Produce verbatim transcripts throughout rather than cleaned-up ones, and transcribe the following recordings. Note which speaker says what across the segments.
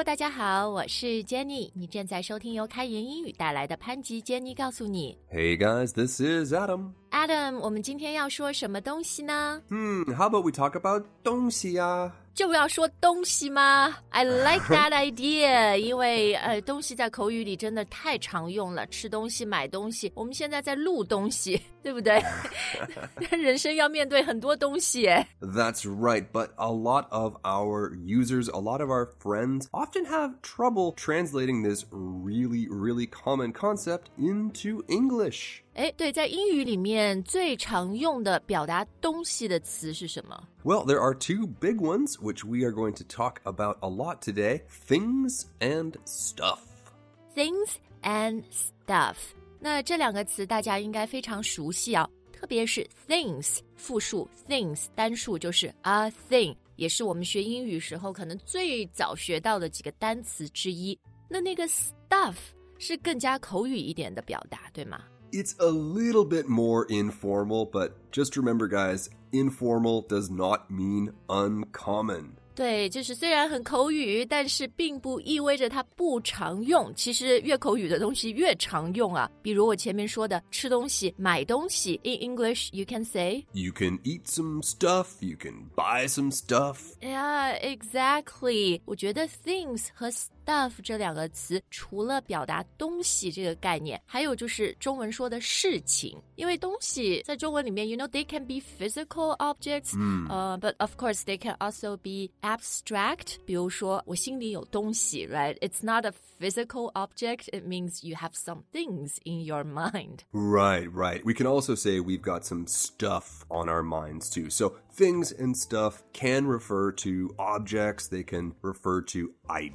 Speaker 1: Hello， 大家好，我是 Jenny， 你正在收听由开言英语带来的潘吉 Jenny 告诉你。
Speaker 2: Hey guys, this is Adam.
Speaker 1: Adam， 我们今天要说什么东西呢？
Speaker 2: Hmm, how about we talk about 东西啊？
Speaker 1: 就要说东西吗？ I like that idea 因为呃，东西在口语里真的太常用了，吃东西买东西，我们现在在录东西，对不对？人生要面对很多东西耶。
Speaker 2: That's right, but a lot of our users, a lot of our friends often have trouble translating this really, really common concept into English.
Speaker 1: 诶，对，在英语里面最常用的表达东西的词是什么？
Speaker 2: Well, there are two big ones, which we are going to talk about a lot today. Things and stuff.
Speaker 1: Things and stuff. 那这两个词大家应该非常熟悉啊，特别是 things 复数 things 单数就是 a thing， 也是我们学英语时候可能最早学到的几个单词之一。那那个 stuff 是更加口语一点的表达，对吗？
Speaker 2: It's a little bit more informal, but just remember, guys, informal does not mean uncommon.
Speaker 1: 对，就是虽然很口语，但是并不意味着它不常用。其实越口语的东西越常用啊。比如我前面说的吃东西、买东西 In English, you can say
Speaker 2: You can eat some stuff, you can buy some stuff.
Speaker 1: Yeah, exactly. 我觉得 things 和 stuff 这两个词除了表达东西这个概念，还有就是中文说的事情。因为东西在中文里面 you know, they can be physical objects、嗯 uh, but of course they can also be abstract. 比如说我心里有东西 right? It's not a physical object. It means you have some things in your mind.
Speaker 2: Right, right. We can also say we've got some stuff on our minds too. So things and stuff can refer to objects. They can refer to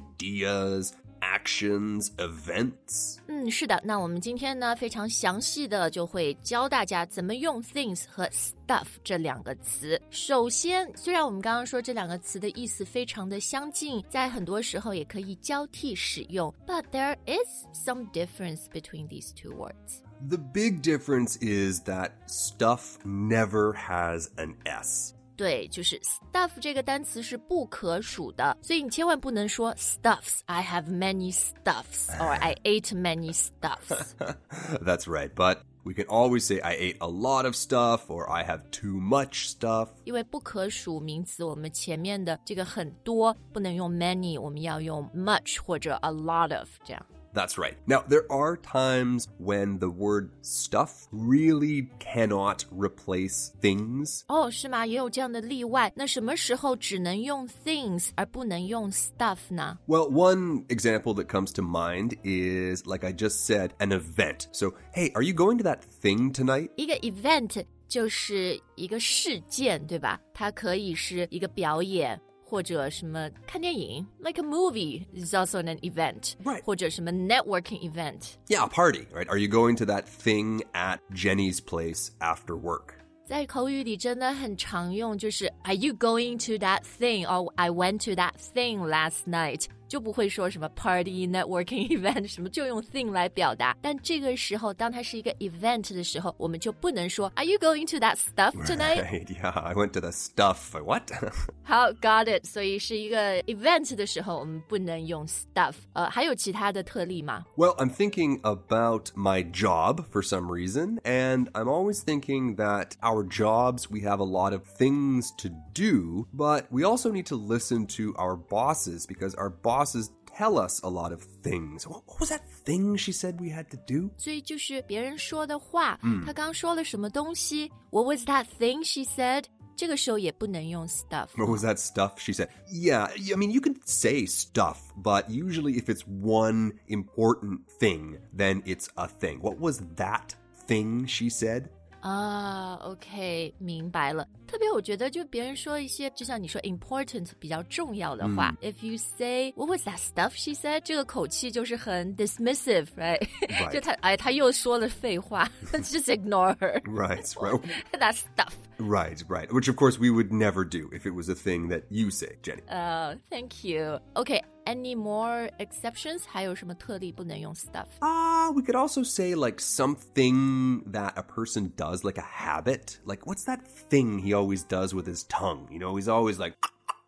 Speaker 2: ideas, actions, events.
Speaker 1: 嗯，是的，那我们今天呢非常详细的就会教大家怎么用 things 和 stuff 这两个词。首先，虽然我们刚刚说这两个词的意思非常的相近，在很多时候也可以交替使用 but there is some difference between these two words.
Speaker 2: The big difference is that stuff never has an S.
Speaker 1: 对，就是 stuff 这个单词是不可数的，所以你千万不能说 stuffs. I have many stuffs or I ate many stuffs.
Speaker 2: That's right, but we can always say I ate a lot of stuff or I have too much stuff.
Speaker 1: 因为不可数名词，我们前面的这个很多不能用 many， 我们要用 much 或者 a lot of 这样。
Speaker 2: That's right. Now, there are times when the word stuff really cannot replace things.
Speaker 1: 哦，是吗？也有这样的例外。那什么时候只能用 things 而不能用 stuff 呢？
Speaker 2: Well, one example that comes to mind is, like I just said, an event. So, hey, are you going to that thing tonight?
Speaker 1: 一个 event 就是一个事件，对吧？它可以是一个表演。或者什么看电影 like a movie is also an event.
Speaker 2: Right.
Speaker 1: 或者什么 networking event.
Speaker 2: Yeah, a party, right? Are you going to that thing at Jenny's place after work?
Speaker 1: 在口语里真的很常用，就是 Are you going to that thing? Or I went to that thing last night. 就不会说什么 party, networking event 什么就用 thing 来表达。但这个时候当它是一个 event 的时候，我们就不能说 Are you going to that stuff tonight?
Speaker 2: Right, yeah, I went to the stuff. What?
Speaker 1: 好 got it. 所以是一个 event 的时候，我们不能用 stuff. 呃，还有其他的特例吗？
Speaker 2: Well, I'm thinking about my job for some reason, and I'm always thinking that our jobs, we have a lot of things to do, but we also need to listen to our bosses because our bosses tell us a lot of things. What was that thing she said we had to do?
Speaker 1: 所以就是别人说的话，他刚说了什么东西 What was that thing she said? 这个时候也不能用 stuff.
Speaker 2: What was that stuff she said? Yeah, I mean, you can say stuff, but usually if it's one important thing, then it's a thing. What was that thing she said?
Speaker 1: 啊 OK 明白了。特别我觉得就别人说一些就像你说 important 比较重要的话、嗯、If you say What was that stuff she said 这个口气就是很 dismissive right, right. 就他哎他又说了废话Just ignore her
Speaker 2: Right, right.
Speaker 1: That stuff
Speaker 2: Right, right. Which of course we would never do if it was a thing that you say, Jenny.
Speaker 1: Oh, thank you. Okay, any more exceptions? 还有什么特例不能用 stuff?
Speaker 2: Ah, uh, we could also say like something that a person does, like a habit. Like what's that thing he always does with his tongue? You know, he's always like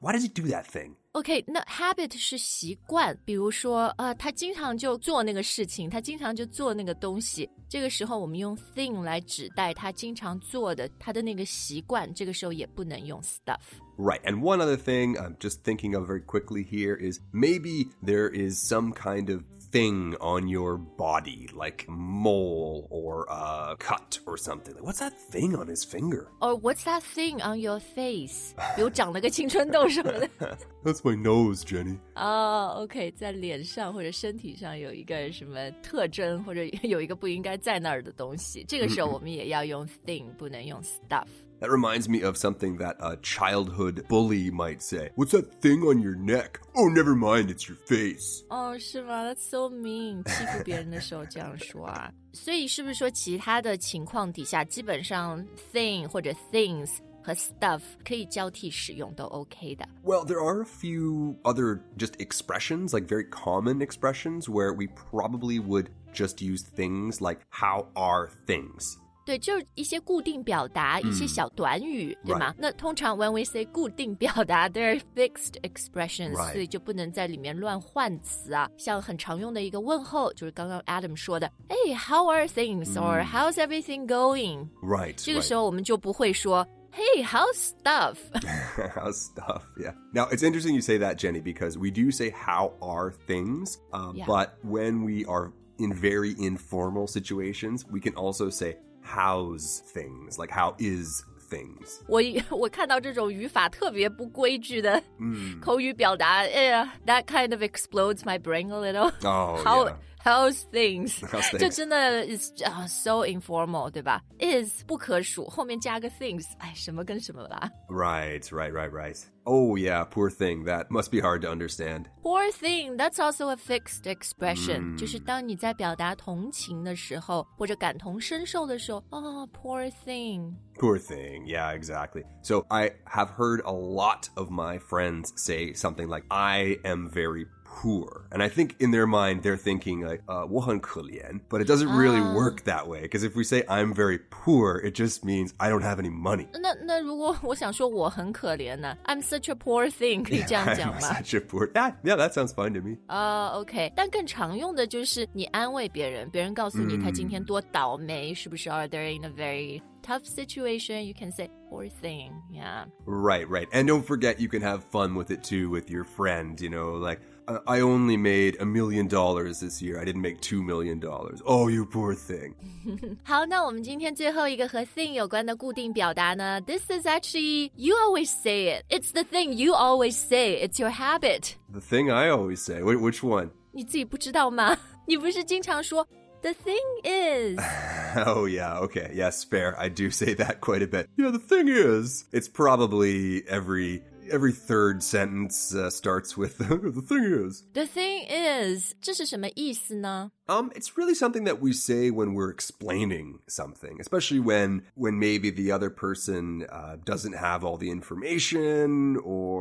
Speaker 2: Why does he do that thing?
Speaker 1: OK, 那 habit 是习惯，比如说呃，他经常就做那个事情，他经常就做那个东西，这个时候我们用 thing 来指代他经常做的，他的那个习惯，这个时候也不能用 stuff。Right,
Speaker 2: and one other thing I'm just thinking of very quickly here is maybe there is some kind of thing on your body, like mole or a cut or something. Like, what's that thing on his finger?
Speaker 1: Or what's that thing on your face? 比如长了个青春痘什么的。
Speaker 2: That's my nose, Jenny.
Speaker 1: 哦、oh, OK, 在脸上或者身体上有一个什么特征，或者有一个不应该在那儿的东西，这个时候我们也要用 thing, 不能用 stuff.That
Speaker 2: reminds me of something that a childhood bully might say. What's that thing on your neck? Oh, never mind, it's your face.
Speaker 1: 哦，是吗？ That's so mean. 欺负别人的时候这样说啊。所以是不是说其他的情况底下，基本上 thing 或者 things 和 stuff 可以交替使用都 OK 的？
Speaker 2: Well, there are a few other just expressions, like very common expressions, where we probably would just use things like, how are things?
Speaker 1: 对，就是一些固定表达、嗯、一些小短语，对吗？
Speaker 2: Right.
Speaker 1: 那通常 when we say 固定表达 there are fixed expressions、right. 所以就不能在里面乱换词啊。像很常用的一个问候，就是刚刚 Adam 说的 Hey, how are things?、嗯、or how's everything going?
Speaker 2: Right.
Speaker 1: 这个时候我们就不会说Hey, how's stuff?
Speaker 2: How's stuff, yeah. Now, it's interesting you say that, Jenny, because we do say how are things, um, yeah. but when we are in very informal situations, we can also say how's things, like how is things.
Speaker 1: 我我看到这种语法特别不规矩的口语表达，哎呀 that kind of explodes my brain a little.
Speaker 2: Oh,
Speaker 1: how,
Speaker 2: yeah.
Speaker 1: How's things?
Speaker 2: How's things?
Speaker 1: 这真的 is、uh, so informal, 对吧？ is 不可数，后面加个 things， 哎，什么跟什么啦
Speaker 2: Right, right, right, right. Oh, yeah, poor thing. That must be hard to understand.
Speaker 1: Poor thing, that's also a fixed expression、嗯、就是当你在表达同情的时候，或者感同身受的时候，哦、oh, poor thing.
Speaker 2: Poor thing, yeah, exactly. So I have heard a lot of my friends say something like, I am very poor. And I think in their mind, they're thinking like, uh, 我很可怜. But it doesn't really
Speaker 1: ah.
Speaker 2: work that way. Because if we say I'm very poor, it just means I don't have any money.
Speaker 1: 那那如果我想说我很可怜呢 I'm such a poor thing 可以这样讲吗
Speaker 2: I'm such a poor... Yeah, yeah, that sounds fine to me.
Speaker 1: 啊、uh, OK 但更常用的就是你安慰别人别人告诉你、嗯、他今天多倒霉是不是 Are they in a very tough situation you can say poor thing yeah
Speaker 2: Right, right. And don't forget you can have fun with it too with your friend, you know, like I only made a million dollars this year. I didn't make two million dollars. Oh, you poor thing.
Speaker 1: 好，那我们今天最后一个和 thing 有关的固定表达呢 This is actually, you always say it. It's the thing you always say. It's your habit.
Speaker 2: The thing I always say. Wait, which one?
Speaker 1: 你自己不知道吗？你不是经常说The thing is...
Speaker 2: Oh, yeah, okay. Yes, fair. I do say that quite a bit. Yeah, the thing is... It's probably every... Every third sentence uh, starts with the thing is.
Speaker 1: The thing is, 这是什么意思呢?
Speaker 2: Um, it's really something that we say when we're explaining something, especially when when maybe the other person uh, doesn't have all the information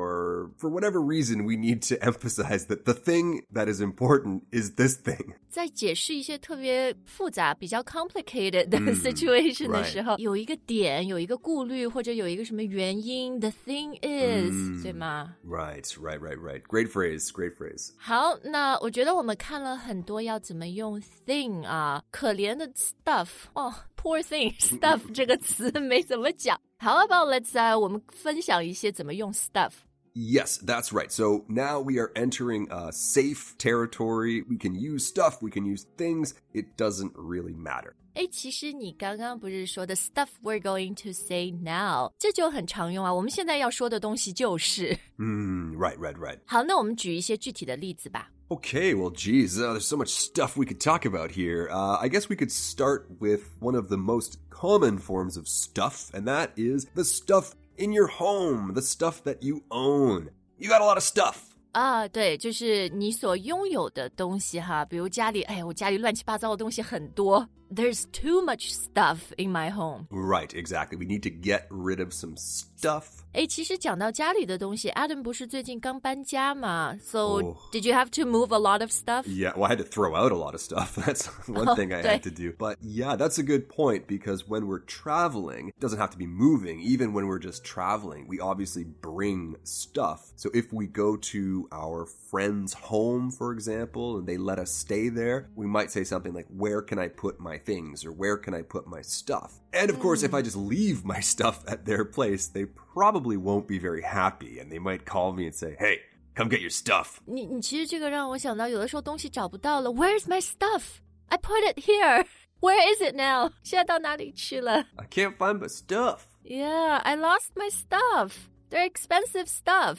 Speaker 2: or for whatever reason we need to emphasize that the thing that is important is this thing.
Speaker 1: 在解释一些特别复杂、比较 complicated 的 situation、mm, 的时候， right. 有一个点、有一个顾虑或者有一个什么原因 The thing is、mm, 对吗
Speaker 2: Right, right, right, right. Great phrase, great phrase.
Speaker 1: 好，那我觉得我们看了很多要怎么用 thing 啊，可怜的 stuff 哦 poor thing stuff 这个词没怎么讲。How about let's、uh, 我们分享一些怎么用 stuff。Yes,
Speaker 2: that's right. So now we are entering a safe territory. We can use stuff, we can use things. It doesn't really matter.
Speaker 1: 诶，其实你刚刚不是说的 stuff we're going to say now 这就很常用啊，我们现在要说的东西就是
Speaker 2: 嗯 right, right, right.
Speaker 1: 好，那我们举一些具体的例子吧。
Speaker 2: Okay, well, geez, uh, there's so much stuff we could talk about here. Uh, I guess we could start with one of the most common forms of stuff, and that is the stuff in your home, the stuff that you own. You got a lot of stuff.
Speaker 1: 啊，对，就是你所拥有的东西哈，比如家里，哎呀，我家里乱七八糟的东西很多。 there's too much stuff in my home.
Speaker 2: Right, exactly. We need to get rid of some stuff.
Speaker 1: 诶，其实讲到家里的东西 Adam 不是最近刚搬家嘛 So、oh. did you have to move a lot of stuff?
Speaker 2: Yeah, well, I had to throw out a lot of stuff. That's one
Speaker 1: oh,
Speaker 2: thing I
Speaker 1: 对
Speaker 2: had to do. But yeah, that's a good point because when we're traveling, it doesn't have to be moving. Even when we're just traveling, we obviously bring stuff. So if we go to our friend's home, for example, and they let us stay there, we might say something like, where can I put my things? Or where can I put my stuff? And of course, if I just leave my stuff at their place, they probably won't be very happy and they might call me and say, hey, come get your stuff.
Speaker 1: 你你其实这个让我想到有的时候东西找不到了 Where's my stuff? I put it here. Where is it now? 现在到哪里去了
Speaker 2: I can't find my stuff.
Speaker 1: Yeah, I lost my stuff. They're expensive stuff.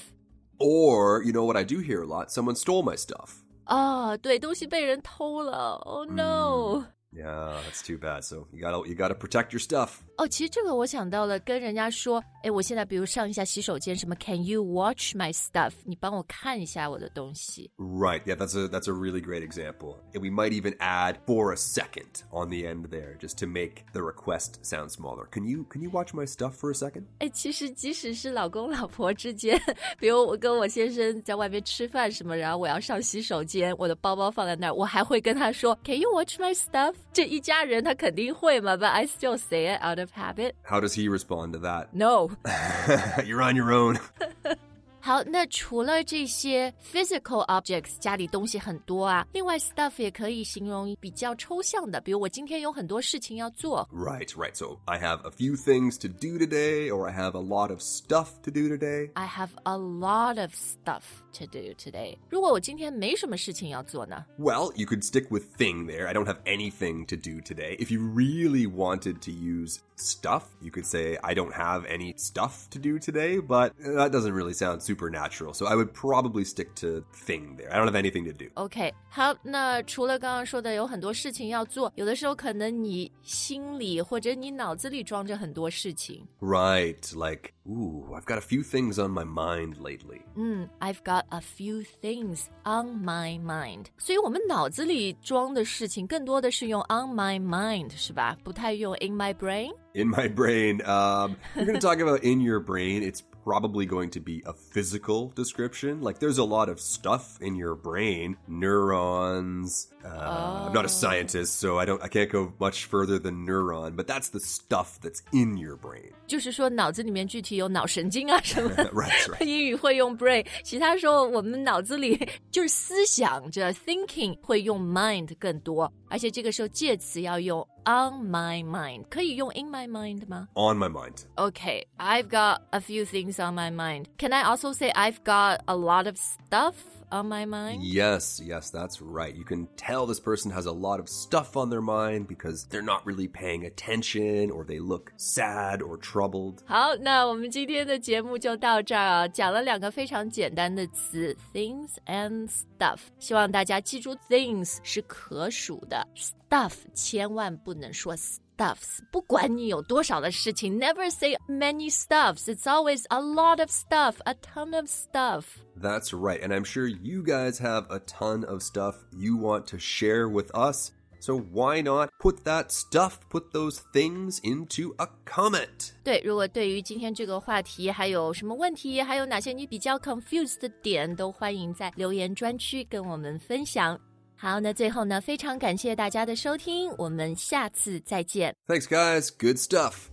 Speaker 2: Or, you know what I do hear a lot? Someone stole my stuff.
Speaker 1: 哦，对，东西被人偷了 Oh no、mm.
Speaker 2: Yeah, that's too bad. So you gotta, you gotta protect your stuff.
Speaker 1: 哦，其实这个我想到了，跟人家说，诶，我现在比如上一下洗手间，什么 Can you watch my stuff? 你帮我看一下我的东西。
Speaker 2: Right, yeah, that's a, that's a really great example. And we might even add for a second on the end there, just to make the request sound smaller. Can you, can you watch my stuff for a second?
Speaker 1: 诶，其实即使是老公老婆之间，比如我跟我先生在外面吃饭什么，然后我要上洗手间，我的包包放在那儿，我还会跟他说 Can you watch my stuff? 这一家人他肯定会嘛 But I still say it out of habit.
Speaker 2: How does he respond to that?
Speaker 1: No.
Speaker 2: You're on your own.
Speaker 1: 好，那除了这些 physical objects 家里东西很多啊，另外 stuff 也可以形容比较抽象的，比如我今天有很多事情要做。
Speaker 2: Right, right. So I have a few things to do today, or I have a lot of stuff to do today.
Speaker 1: I have a lot of stuff to do today. 如果我今天没什么事情要做呢？
Speaker 2: Well, you could stick with thing there. I don't have anything to do today. If you really wanted to use stuff, you could say, I don't have any stuff to do today, but that doesn't really sound supernatural. So I would probably stick to thing there. I don't have anything to do.
Speaker 1: OK, 好，那除了刚刚说的有很多事情要做，有的时候可能你心里或者你脑子里装着很多事情。
Speaker 2: Right, like, ooh, I've got a few things on my mind lately.
Speaker 1: 嗯 I've got a few things on my mind. 所以我们脑子里装的事情更多的是用 on my mind, 是吧？不太用 in my brain?In
Speaker 2: my brain. Um, you're going to talk about in your brain. It's probably going to be a physical description. Like there's a lot of stuff in your brain. Neurons. Uh, oh. I'm not a scientist, so I don't, I can't go much further than neuron, but that's the stuff that's in your brain.
Speaker 1: 就是说脑子里面具体有脑神经啊什么
Speaker 2: right, right.
Speaker 1: 英语会用 brain 其他时候我们脑子里就是思想着 thinking 会用 mind 更多而且这个时候介词要用 on my mind 可以用 in my mind 吗
Speaker 2: On my mind.
Speaker 1: Okay, I've got a few things on my mind. Can I also say I've got a lot of stuff?On my mind?
Speaker 2: Yes, yes, that's right. You can tell this person has a lot of stuff on their mind because they're not really paying attention or they look sad or troubled.
Speaker 1: 好，那我们今天的节目就到这儿啊，讲了两个非常简单的词 things and stuff. 希望大家记住 things 是可数的 stuff 千万不能说 stuffs 不管你有多少的事情 never say many stuffs. It's always a lot of stuff, a ton of stuff.That's
Speaker 2: right, and I'm sure you guys have a ton of stuff you want to share with us, so why not put that stuff, put those things into a comment?
Speaker 1: 对，如果对于今天这个话题还有什么问题，还有哪些你比较 confused 的点，都欢迎在留言专区跟我们分享。好，那最后呢，非常感谢大家的收听，我们下次再见。
Speaker 2: Thanks, guys. Good stuff.